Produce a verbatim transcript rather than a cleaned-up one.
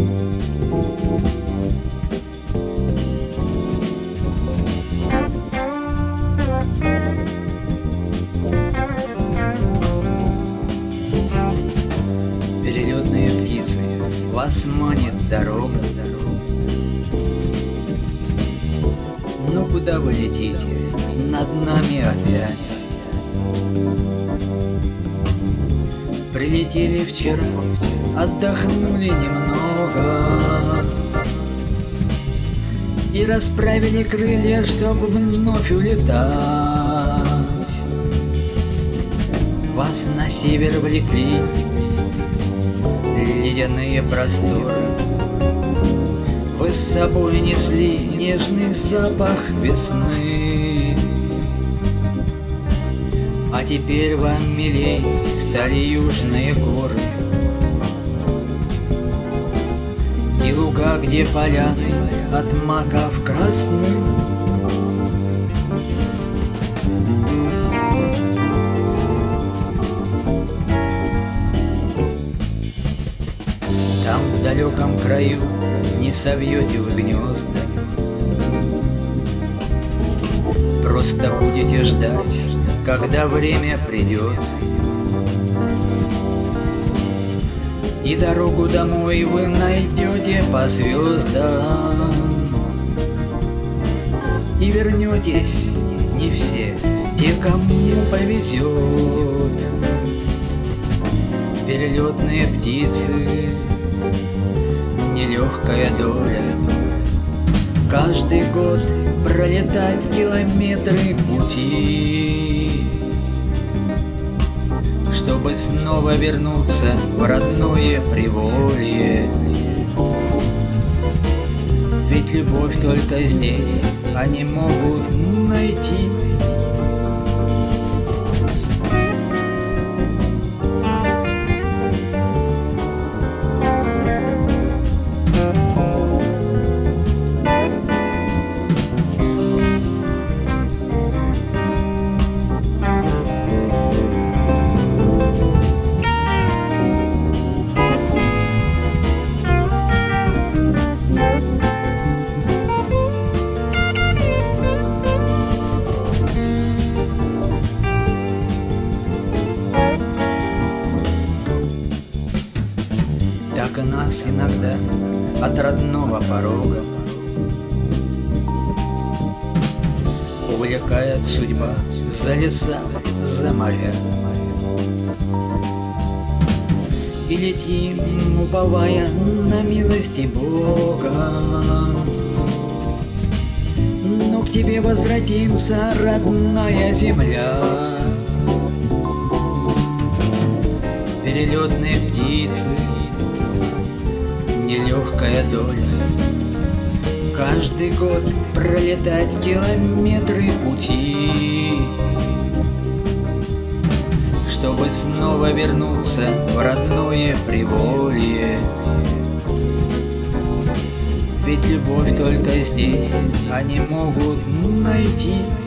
Перелетные птицы, вас манит дорога. Но куда вы летите? Над нами опять. Прилетели вчера, отдохнули немного и расправили крылья, чтобы вновь улетать. Вас на север влекли ледяные просторы. Вы с собой несли нежный запах весны. А теперь вам милей стали южные горы и луга, где поляны от маков красных. Там в далеком краю не совьете вы гнезда, просто будете ждать, когда время придет. И дорогу домой вы найдете по звездам. И вернетесь не все, те, кому повезет. Перелетные птицы, нелегкая доля. Каждый год пролетать километры пути, чтобы снова вернуться в родное Приволье. Ведь любовь только здесь они могут найти. Так и нас иногда от родного порога увлекает судьба за леса, за моря. И летим, уповая на милости Бога. Но к тебе возвратимся, родная земля. Перелетные птицы, нелегкая доля. Каждый год пролетать километры пути, чтобы снова вернуться в родное Приволье. Ведь любовь только здесь они могут найти.